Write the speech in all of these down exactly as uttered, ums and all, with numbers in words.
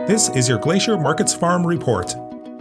This is your Glacier Markets Farm Report.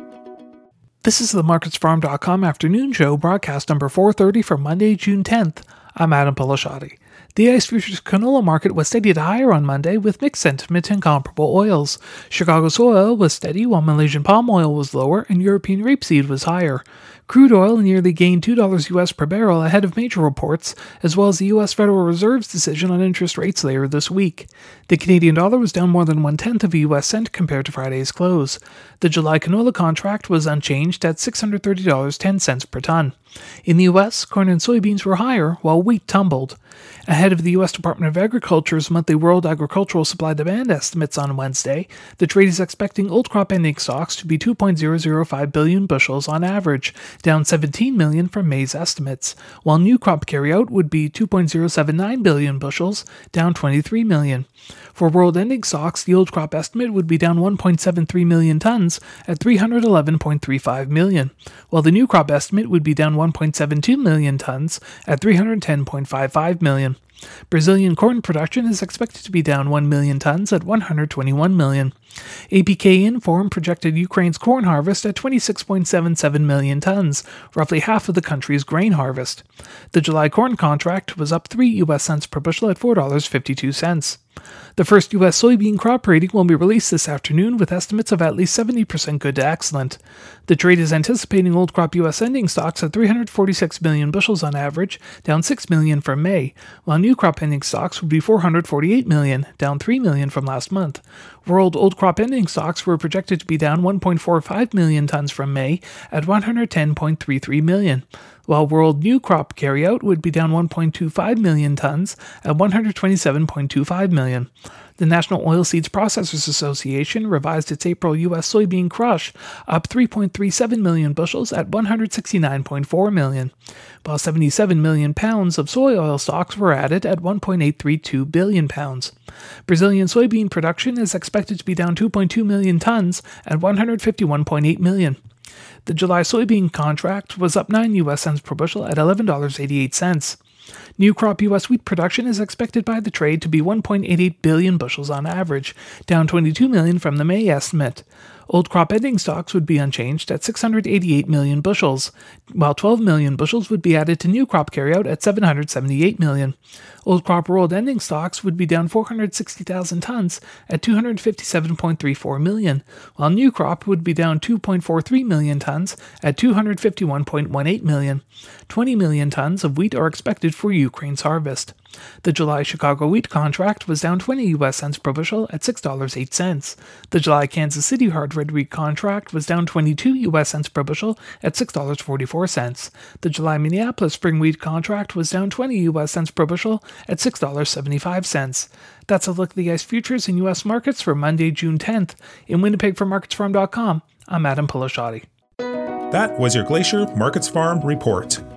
This is the markets farm dot com afternoon show, broadcast number four thirty for Monday, June tenth. I'm Adam Pilasciatti. The ICE Futures canola market was steady to higher on Monday with mixed sentiment in comparable oils. Chicago soy oil was steady while Malaysian palm oil was lower and European rapeseed was higher. Crude oil nearly gained two dollars U S per barrel ahead of major reports, as well as the U S Federal Reserve's decision on interest rates later this week. The Canadian dollar was down more than one-tenth of a U S cent compared to Friday's close. The July canola contract was unchanged at six hundred thirty dollars and ten cents per ton. In the U S, corn and soybeans were higher, while wheat tumbled. Ahead of the U S Department of Agriculture's monthly World Agricultural Supply-Demand estimates on Wednesday, the trade is expecting old crop ending stocks to be two point zero zero five billion bushels on average, down seventeen million from May's estimates, while new crop carryout would be two point zero seven nine billion bushels, down twenty-three million. For world ending stocks, the old crop estimate would be down one point seven three million tons at three hundred eleven point three five million, while the new crop estimate would be down one point seven two million tons at three hundred ten point five five million. Brazilian corn production is expected to be down one million tons at one hundred twenty-one million. A P K Inform projected Ukraine's corn harvest at twenty-six point seven seven million tons, roughly half of the country's grain harvest. The July corn contract was up three U S cents per bushel at four dollars and fifty-two cents. The first U S soybean crop rating will be released this afternoon with estimates of at least seventy percent good to excellent. The trade is anticipating old crop U S ending stocks at three hundred forty-six million bushels on average, down six million from May, while new crop ending stocks would be four hundred forty-eight million, down three million from last month. World old crop ending stocks were projected to be down one point four five million tons from May at one hundred ten point three three million, while world new crop carryout would be down one point two five million tons at one hundred twenty-seven point two five million. The National Oilseeds Processors Association revised its April U S soybean crush up three point three seven million bushels at one hundred sixty-nine point four million, while seventy-seven million pounds of soy oil stocks were added at one point eight three two billion pounds. Brazilian soybean production is expected to be down two point two million tons at one hundred fifty-one point eight million. The July soybean contract was up nine U S cents per bushel at eleven dollars and eighty-eight cents. New crop U S wheat production is expected by the trade to be one point eight eight billion bushels on average, down twenty-two million from the May estimate. Old crop ending stocks would be unchanged at six hundred eighty-eight million bushels, while twelve million bushels would be added to new crop carryout at seven hundred seventy-eight million. Old crop world ending stocks would be down four hundred sixty thousand tons at two hundred fifty-seven point three four million, while new crop would be down two point four three million tons at two hundred fifty-one point one eight million. twenty million tons of wheat are expected for Ukraine's harvest. The July Chicago wheat contract was down twenty U S cents per bushel at six dollars and eight cents. The July Kansas City hard red wheat contract was down twenty-two U S cents per bushel at six dollars and forty-four cents. The July Minneapolis spring wheat contract was down twenty U S cents per bushel at six dollars and seventy-five cents. That's a look at the ICE futures in U S markets for Monday, June tenth. In Winnipeg for markets farm dot com, I'm Adam Pilasciatti. That was your Glacier Markets Farm Report.